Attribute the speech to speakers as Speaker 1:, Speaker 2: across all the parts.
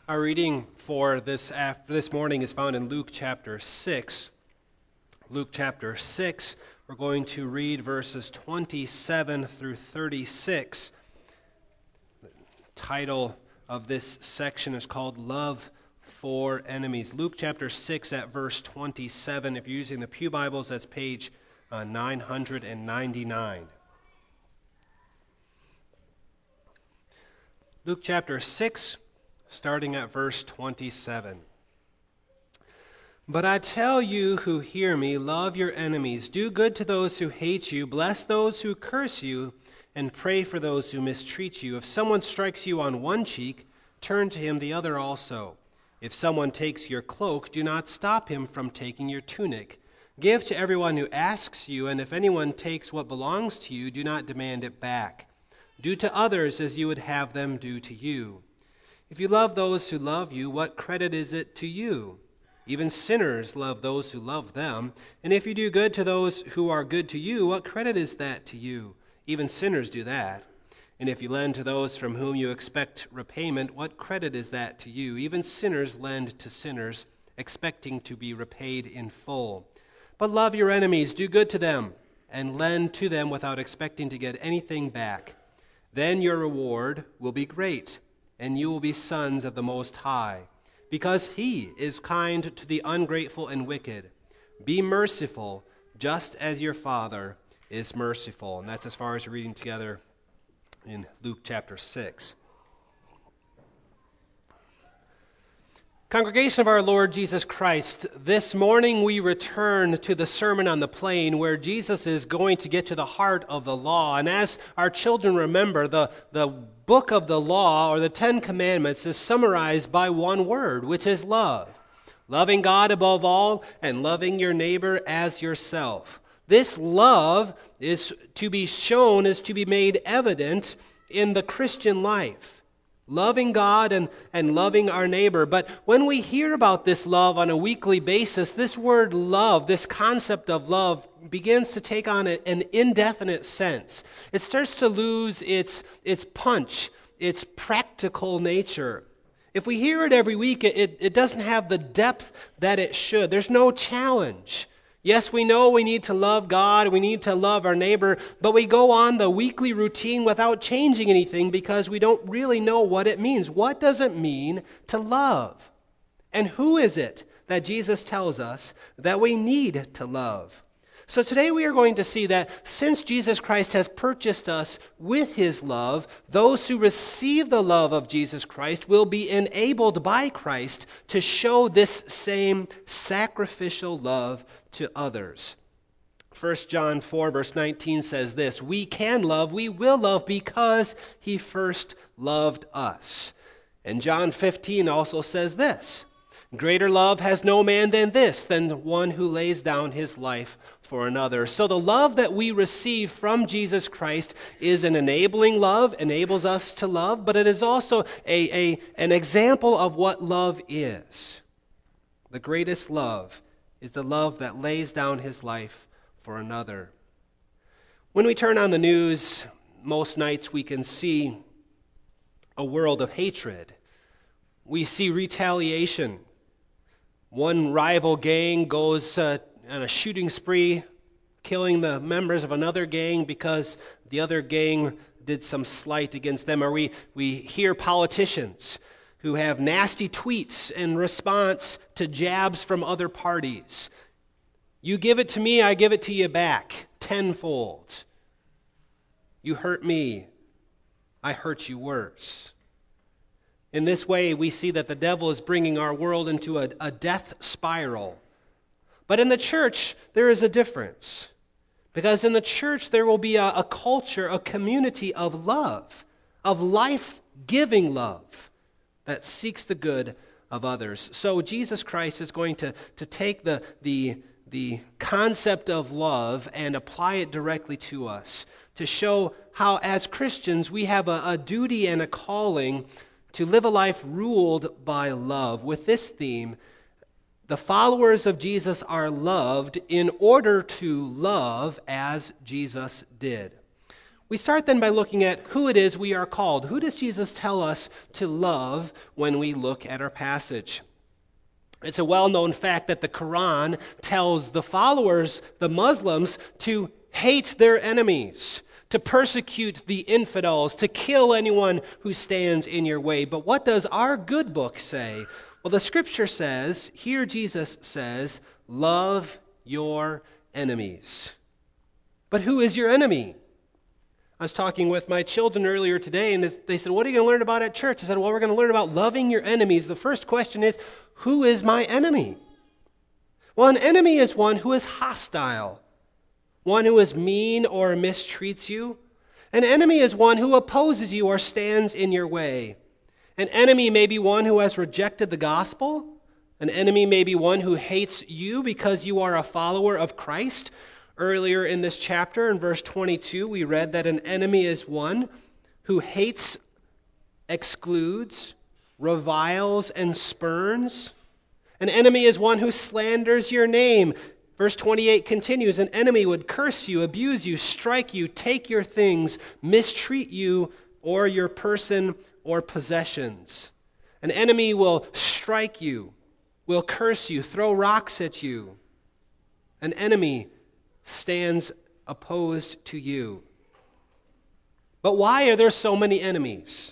Speaker 1: Our reading for this morning is found in Luke chapter 6. Luke chapter 6, we're going to read verses 27 through 36. The title of this section is called Love for Enemies. Luke chapter 6 at verse 27. If you're using the Pew Bibles, that's page 999. Luke chapter 6, starting at verse 27. But I tell you who hear me, love your enemies, do good to those who hate you, bless those who curse you, and pray for those who mistreat you. If someone strikes you on one cheek, turn to him the other also. If someone takes your cloak, do not stop him from taking your tunic. Give to everyone who asks you, and if anyone takes what belongs to you, do not demand it back. Do to others as you would have them do to you. If you love those who love you, what credit is it to you? Even sinners love those who love them. And if you do good to those who are good to you, what credit is that to you? Even sinners do that. And if you lend to those from whom you expect repayment, what credit is that to you? Even sinners lend to sinners, expecting to be repaid in full. But love your enemies, do good to them, and lend to them without expecting to get anything back. Then your reward will be great, and you will be sons of the Most High, because he is kind to the ungrateful and wicked. Be merciful, just as your Father is merciful. And that's as far as reading together in Luke chapter 6. Congregation of our Lord Jesus Christ, this morning we return to the Sermon on the Plain where Jesus is going to get to the heart of the law. And as our children remember, the book of the law, or the Ten Commandments, is summarized by one word, which is love. Loving God above all and loving your neighbor as yourself. This love is to be shown, is to be made evident in the Christian life. Loving God and loving our neighbor. But when we hear about this love on a weekly basis, this word love, this concept of love, begins to take on an indefinite sense. It starts to lose its punch, its practical nature. If we hear it every week, it doesn't have the depth that it should. There's no challenge. Yes, we know we need to love God, we need to love our neighbor, but we go on the weekly routine without changing anything because we don't really know what it means. What does it mean to love? And who is it that Jesus tells us that we need to love? So today we are going to see that since Jesus Christ has purchased us with his love, those who receive the love of Jesus Christ will be enabled by Christ to show this same sacrificial love to others. 1 John 4 verse 19 says this, we can love, we will love because he first loved us. And John 15 also says this, greater love has no man than this, than one who lays down his life for another. So the love that we receive from Jesus Christ is an enabling love, enables us to love, but it is also an example of what love is. The greatest love is the love that lays down his life for another. When we turn on the news, most nights we can see a world of hatred. We see retaliation. One rival gang goes on a shooting spree, killing the members of another gang because the other gang did some slight against them. Or we hear politicians who have nasty tweets in response to jabs from other parties. You give it to me, I give it to you back, tenfold. You hurt me, I hurt you worse. In this way, we see that the devil is bringing our world into a death spiral. But in the church, there is a difference. Because in the church, there will be a culture, a community of love, of life-giving love that seeks the good of others. So Jesus Christ is going to take the concept of love and apply it directly to us to show how, as Christians, we have a duty and a calling to live a life ruled by love. With this theme, the followers of Jesus are loved in order to love as Jesus did. We start then by looking at who it is we are called. Who does Jesus tell us to love when we look at our passage? It's a well-known fact that the Quran tells the followers, the Muslims, to hate their enemies, to persecute the infidels, to kill anyone who stands in your way. But what does our good book say? Well, the scripture says, here Jesus says, love your enemies. But who is your enemy? I was talking with my children earlier today, and they said, what are you going to learn about at church? I said, well, we're going to learn about loving your enemies. The first question is, who is my enemy? Well, an enemy is one who is hostile, one who is mean or mistreats you. An enemy is one who opposes you or stands in your way. An enemy may be one who has rejected the gospel. An enemy may be one who hates you because you are a follower of Christ. Earlier in this chapter, in verse 22, we read that an enemy is one who hates, excludes, reviles, and spurns. An enemy is one who slanders your name. Verse 28 continues, an enemy would curse you, abuse you, strike you, take your things, mistreat you or your person or possessions. An enemy will strike you, will curse you, throw rocks at you. An enemy stands opposed to you. But why are there so many enemies?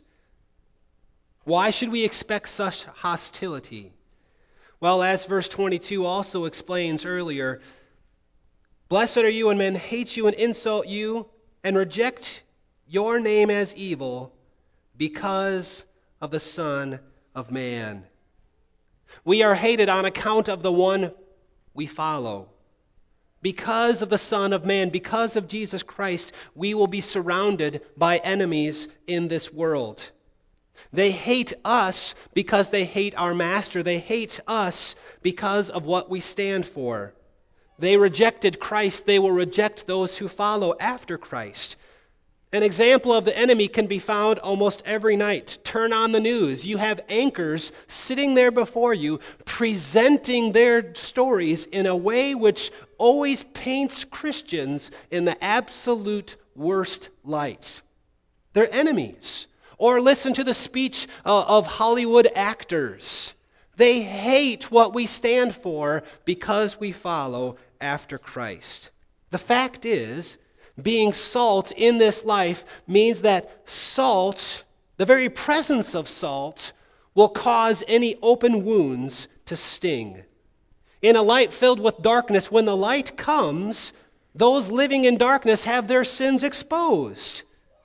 Speaker 1: Why should we expect such hostility? Well, as verse 22 also explains earlier, blessed are you when men hate you and insult you and reject your name as evil because of the Son of Man. We are hated on account of the one we follow. Because of the Son of Man, because of Jesus Christ, we will be surrounded by enemies in this world. They hate us because they hate our Master. They hate us because of what we stand for. They rejected Christ. They will reject those who follow after Christ. An example of the enemy can be found almost every night. Turn on the news. You have anchors sitting there before you, presenting their stories in a way which always paints Christians in the absolute worst light. They're enemies. Or listen to the speech of Hollywood actors. They hate what we stand for because we follow after Christ. The fact is, being salt in this life means that salt, the very presence of salt, will cause any open wounds to sting. In a light filled with darkness, when the light comes, those living in darkness have their sins exposed.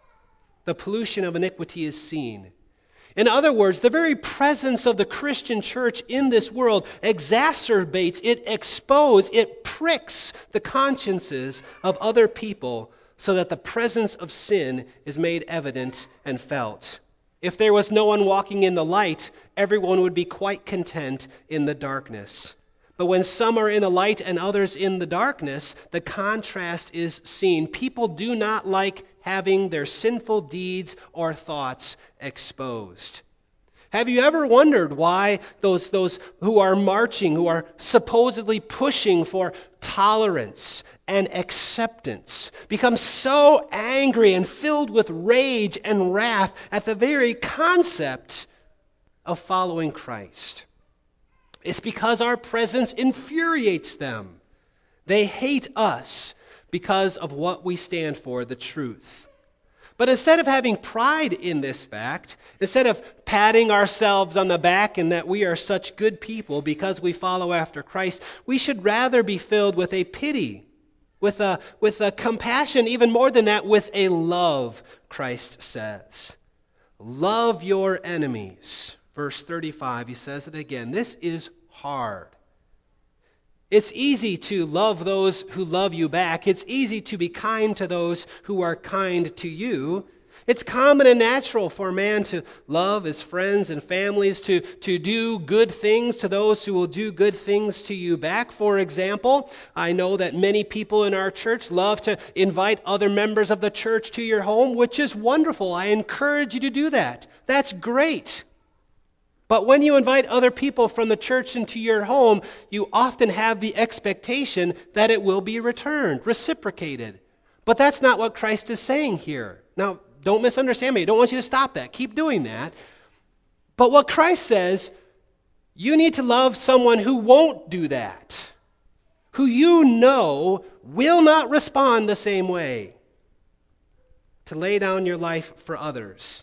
Speaker 1: The pollution of iniquity is seen. In other words, the very presence of the Christian church in this world exacerbates, it exposes, it pricks the consciences of other people so that the presence of sin is made evident and felt. If there was no one walking in the light, everyone would be quite content in the darkness. But when some are in the light and others in the darkness, the contrast is seen. People do not like having their sinful deeds or thoughts exposed. Have you ever wondered why those who are marching, who are supposedly pushing for tolerance and acceptance, become so angry and filled with rage and wrath at the very concept of following Christ? It's because our presence infuriates them. They hate us because of what we stand for, the truth. But instead of having pride in this fact, instead of patting ourselves on the back and that we are such good people because we follow after Christ, we should rather be filled with a pity, with a compassion, even more than that, with a love, Christ says. Love your enemies. Verse 35, he says it again. This is hard. It's easy to love those who love you back. It's easy to be kind to those who are kind to you. It's common and natural for a man to love his friends and families, to do good things to those who will do good things to you back. For example, I know that many people in our church love to invite other members of the church to your home, which is wonderful. I encourage you to do that. That's great. But when you invite other people from the church into your home, you often have the expectation that it will be returned, reciprocated. But that's not what Christ is saying here. Now, don't misunderstand me. I don't want you to stop that. Keep doing that. But what Christ says, you need to love someone who won't do that, who you know will not respond the same way, to lay down your life for others,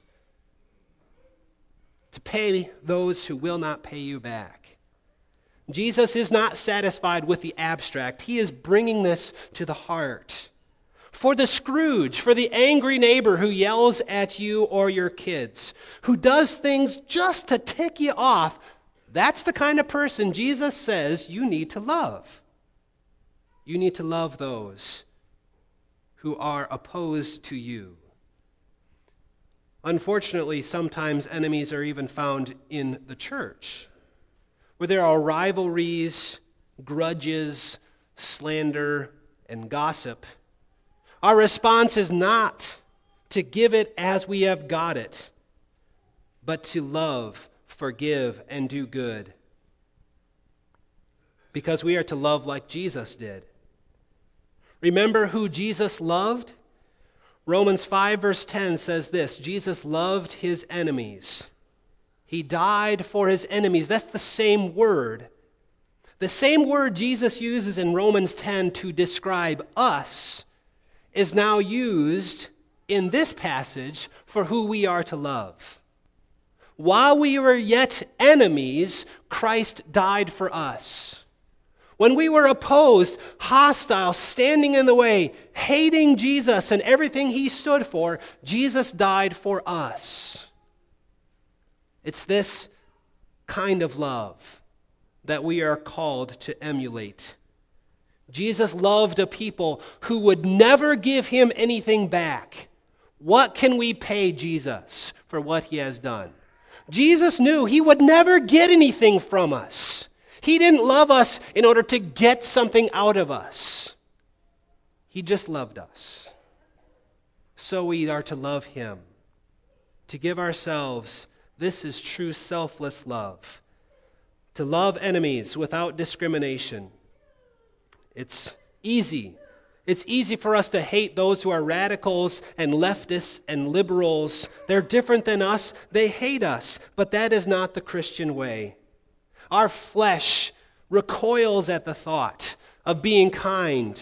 Speaker 1: to pay those who will not pay you back. Jesus is not satisfied with the abstract. He is bringing this to the heart. For the Scrooge, for the angry neighbor who yells at you or your kids, who does things just to tick you off, that's the kind of person Jesus says you need to love. You need to love those who are opposed to you. Unfortunately, sometimes enemies are even found in the church, where there are rivalries, grudges, slander, and gossip. Our response is not to give it as we have got it, but to love, forgive, and do good. Because we are to love like Jesus did. Remember who Jesus loved? Romans 5 verse 10 says this, Jesus loved his enemies. He died for his enemies. That's the same word. The same word Jesus uses in Romans 10 to describe us is now used in this passage for who we are to love. While we were yet enemies, Christ died for us. When we were opposed, hostile, standing in the way, hating Jesus and everything he stood for, Jesus died for us. It's this kind of love that we are called to emulate. Jesus loved a people who would never give him anything back. What can we pay Jesus for what he has done? Jesus knew he would never get anything from us. He didn't love us in order to get something out of us. He just loved us. So we are to love him, to give ourselves. This is true selfless love. To love enemies without discrimination. It's easy. It's easy for us to hate those who are radicals and leftists and liberals. They're different than us. They hate us. But that is not the Christian way. Our flesh recoils at the thought of being kind.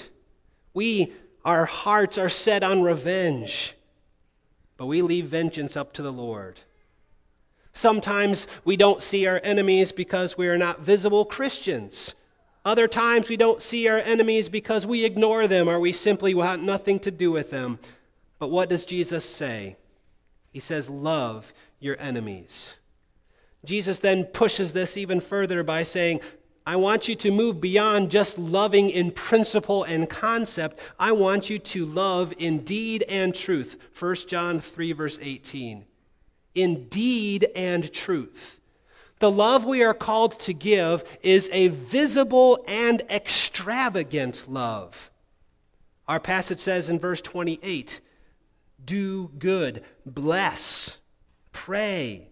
Speaker 1: Our hearts are set on revenge. But we leave vengeance up to the Lord. Sometimes we don't see our enemies because we are not visible Christians. Other times we don't see our enemies because we ignore them or we simply want nothing to do with them. But what does Jesus say? He says, love your enemies. Jesus then pushes this even further by saying, I want you to move beyond just loving in principle and concept. I want you to love in deed and truth. 1 John 3 verse 18. In deed and truth. The love we are called to give is a visible and extravagant love. Our passage says in verse 28, do good, bless, pray,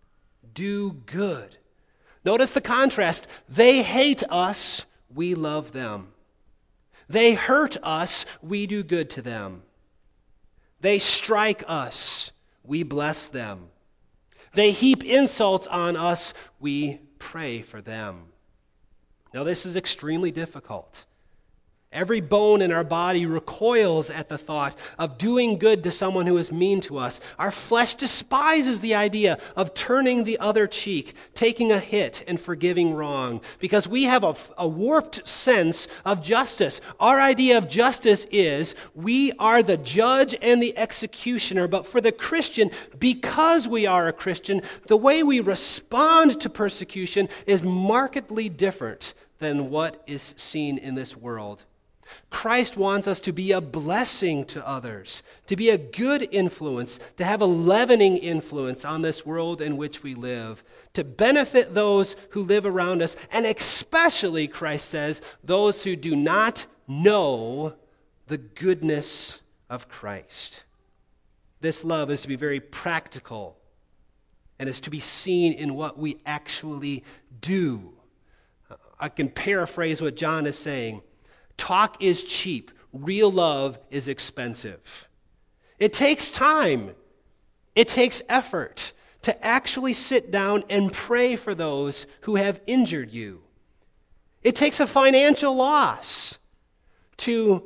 Speaker 1: do good. Notice the contrast. They hate us, we love them. They hurt us, we do good to them. They strike us, we bless them. They heap insults on us, we pray for them. Now, this is extremely difficult. Every bone in our body recoils at the thought of doing good to someone who is mean to us. Our flesh despises the idea of turning the other cheek, taking a hit, and forgiving wrong, because we have a warped sense of justice. Our idea of justice is we are the judge and the executioner, but for the Christian, because we are a Christian, the way we respond to persecution is markedly different than what is seen in this world. Christ wants us to be a blessing to others, to be a good influence, to have a leavening influence on this world in which we live, to benefit those who live around us, and especially, Christ says, those who do not know the goodness of Christ. This love is to be very practical and is to be seen in what we actually do. I can paraphrase what John is saying. Talk is cheap. real love is expensive. It takes time. It takes effort to actually sit down and pray for those who have injured you. It takes a financial loss to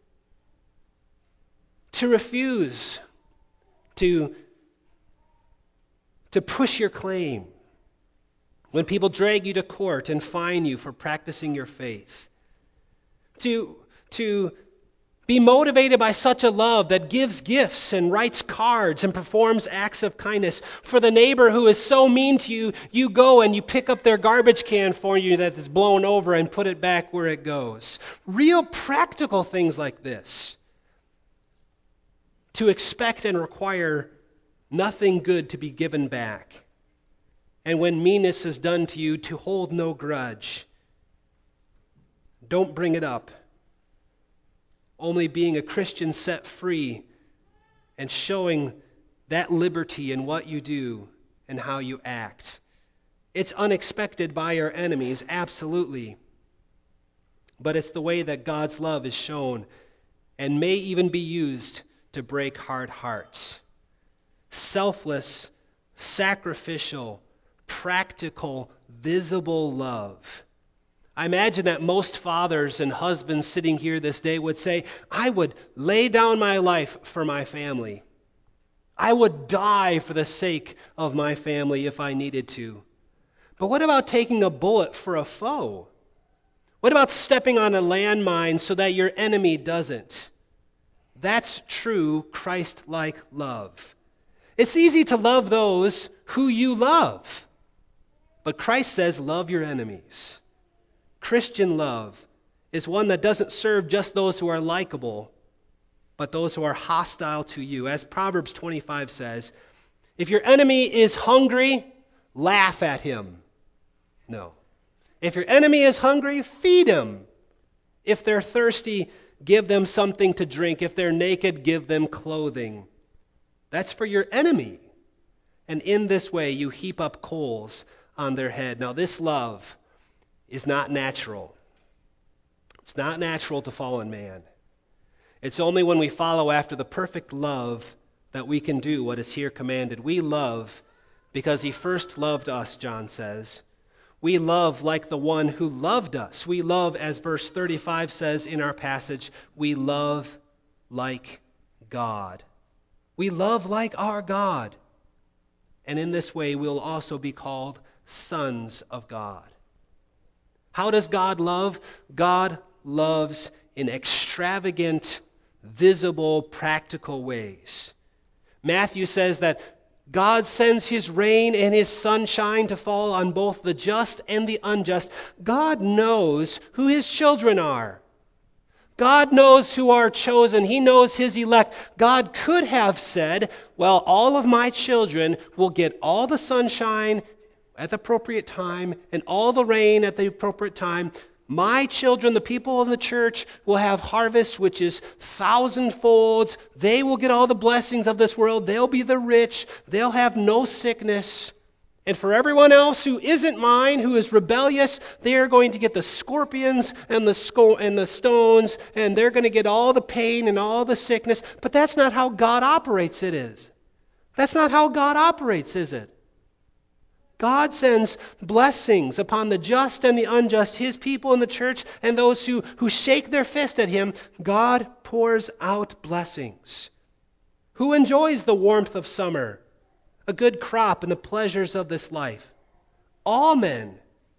Speaker 1: refuse to push your claim. When people drag you to court and fine you for practicing your faith. To be motivated by such a love that gives gifts and writes cards and performs acts of kindness. For the neighbor who is so mean to you, you go and you pick up their garbage can for you that is blown over and put it back where it goes. Real practical things like this. To expect and require nothing good to be given back. And when meanness is done to you, to hold no grudge. Don't bring it up. Only being a Christian set free and showing that liberty in what you do and how you act. It's unexpected by our enemies, absolutely. But it's the way that God's love is shown and may even be used to break hard hearts. Selfless, sacrificial, practical, visible love. I imagine that most fathers and husbands sitting here this day would say, I would lay down my life for my family. I would die for the sake of my family if I needed to. But what about taking a bullet for a foe? What about stepping on a landmine so that your enemy doesn't? That's true Christ-like love. It's easy to love those who you love. But Christ says, love your enemies. Christian love is one that doesn't serve just those who are likable, but those who are hostile to you. As Proverbs 25 says, if your enemy is hungry, laugh at him. No. If your enemy is hungry, feed him. If they're thirsty, give them something to drink. If they're naked, give them clothing. That's for your enemy. And in this way, you heap up coals on their head. Now, this love is not natural. It's not natural to fallen man. It's only when we follow after the perfect love that we can do what is here commanded. We love because he first loved us, John says. We love like the one who loved us. We love, as verse 35 says in our passage, we love like God. We love like our God. And in this way, we'll also be called sons of God. How does God love? God loves in extravagant, visible, practical ways. Matthew says that God sends his rain and his sunshine to fall on both the just and the unjust. God knows who his children are. God knows who are chosen. He knows his elect. God could have said, well, all of my children will get all the sunshine at the appropriate time and all the rain at the appropriate time. My children, the people in the church, will have harvest which is thousandfolds. They will get all the blessings of this world. They'll be the rich. They'll have no sickness. And for everyone else who isn't mine, who is rebellious, they are going to get the scorpions and the stones, and they're going to get all the pain and all the sickness. But that's not how God operates, it is. That's not how God operates, is it? God sends blessings upon the just and the unjust, his people in the church, and those who shake their fist at him. God pours out blessings. Who enjoys the warmth of summer, a good crop, and the pleasures of this life? All men.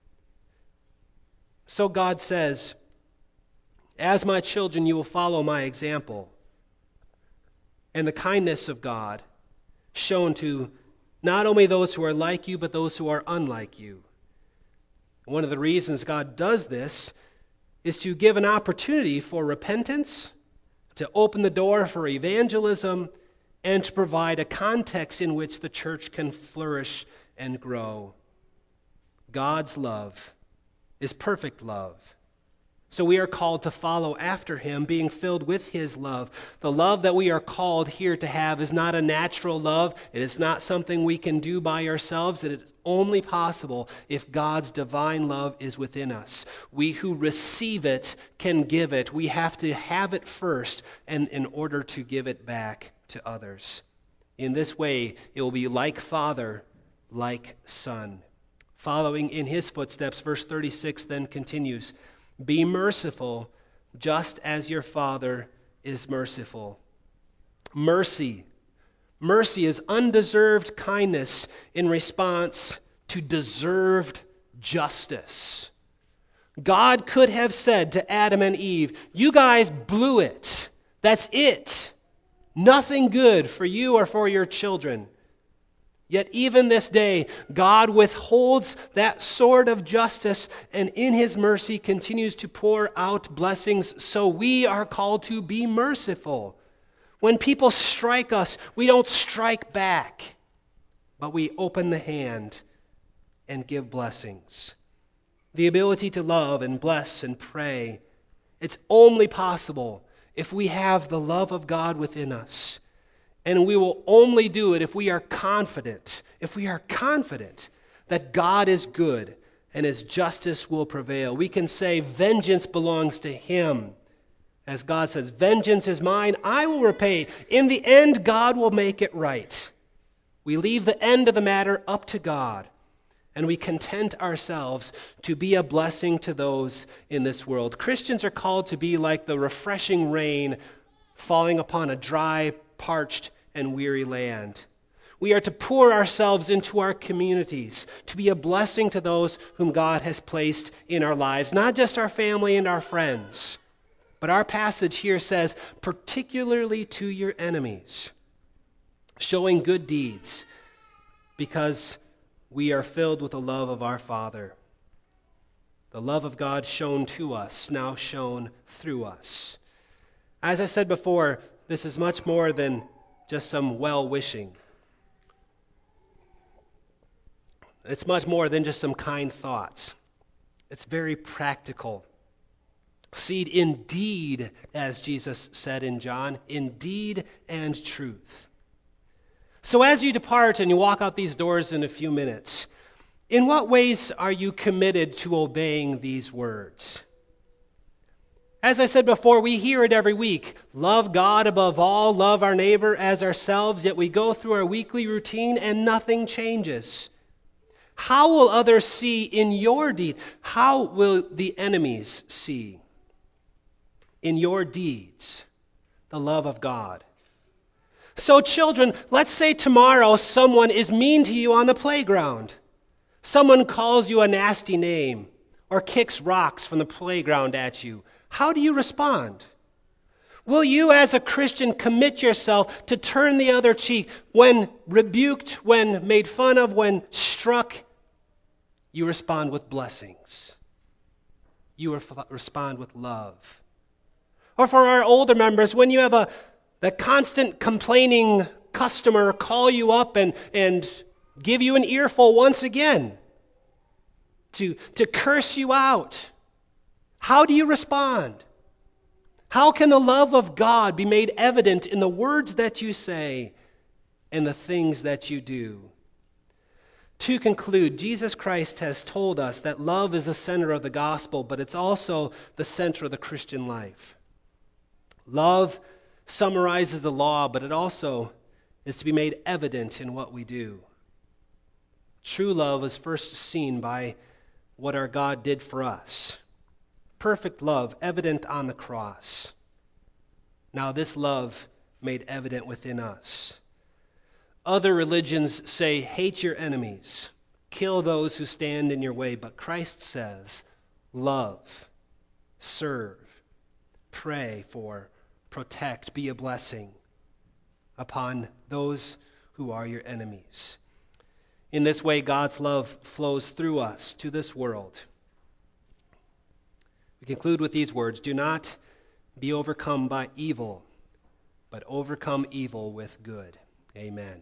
Speaker 1: So God says, as my children, you will follow my example. And the kindness of God shown to not only those who are like you, but those who are unlike you. One of the reasons God does this is to give an opportunity for repentance, to open the door for evangelism, and to provide a context in which the church can flourish and grow. God's love is perfect love. So we are called to follow after him, being filled with his love. The love that we are called here to have is not a natural love. It is not something we can do by ourselves. It only possible if God's divine love is within us. We who receive it can give it. We have to have it first and in order to give it back to others. In this way, it will be like Father, like Son. Following in his footsteps, verse 36 then continues, "Be merciful, just as your Father is merciful." Mercy. Mercy is undeserved kindness in response to deserved justice. God could have said to Adam and Eve, "You guys blew it. That's it. Nothing good for you or for your children." Yet even this day, God withholds that sword of justice and in his mercy continues to pour out blessings. So we are called to be merciful. When people strike us, we don't strike back, but we open the hand and give blessings. The ability to love and bless and pray, it's only possible if we have the love of God within us. And we will only do it if we are confident that God is good and his justice will prevail. We can say vengeance belongs to him. As God says, "Vengeance is mine, I will repay." In the end, God will make it right. We leave the end of the matter up to God, and we content ourselves to be a blessing to those in this world. Christians are called to be like the refreshing rain falling upon a dry, parched, and weary land. We are to pour ourselves into our communities, to be a blessing to those whom God has placed in our lives, not just our family and our friends. But our passage here says, particularly to your enemies, showing good deeds, because we are filled with the love of our Father. The love of God shown to us, now shown through us. As I said before, this is much more than just some well-wishing. It's much more than just some kind thoughts. It's very practical. Seed in deed, as Jesus said in John, in deed and truth. So as you depart and you walk out these doors in a few minutes, in what ways are you committed to obeying these words? As I said before, we hear it every week. Love God above all, love our neighbor as ourselves, yet we go through our weekly routine and nothing changes. How will others see in your deed? How will the enemies see in your deeds the love of God? So children, let's say tomorrow someone is mean to you on the playground. Someone calls you a nasty name or kicks rocks from the playground at you. How do you respond? Will you as a Christian commit yourself to turn the other cheek when rebuked, when made fun of, when struck? You respond with blessings. You respond with love. Or for our older members, when you have the constant complaining customer call you up and give you an earful once again, to curse you out, how do you respond? How can the love of God be made evident in the words that you say and the things that you do? To conclude, Jesus Christ has told us that love is the center of the gospel, but it's also the center of the Christian life. Love summarizes the law, but it also is to be made evident in what we do. True love is first seen by what our God did for us. Perfect love evident on the cross. Now this love made evident within us. Other religions say, hate your enemies, kill those who stand in your way, but Christ says, love, serve, pray for, protect, be a blessing upon those who are your enemies. In this way, God's love flows through us to this world. We conclude with these words, do not be overcome by evil, but overcome evil with good. Amen.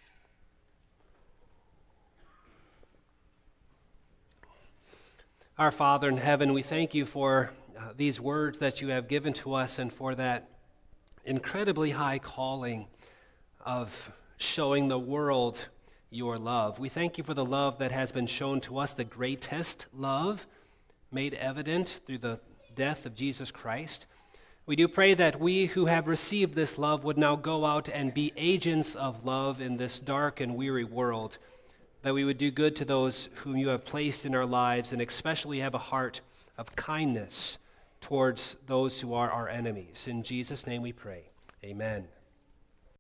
Speaker 1: Our Father in heaven, we thank you for these words that you have given to us and for that incredibly high calling of showing the world your love. We thank you for the love that has been shown to us, the greatest love made evident through the death of Jesus Christ. We do pray that we who have received this love would now go out and be agents of love in this dark and weary world, that we would do good to those whom you have placed in our lives, and especially have a heart of kindness towards those who are our enemies. In Jesus' name we pray. Amen.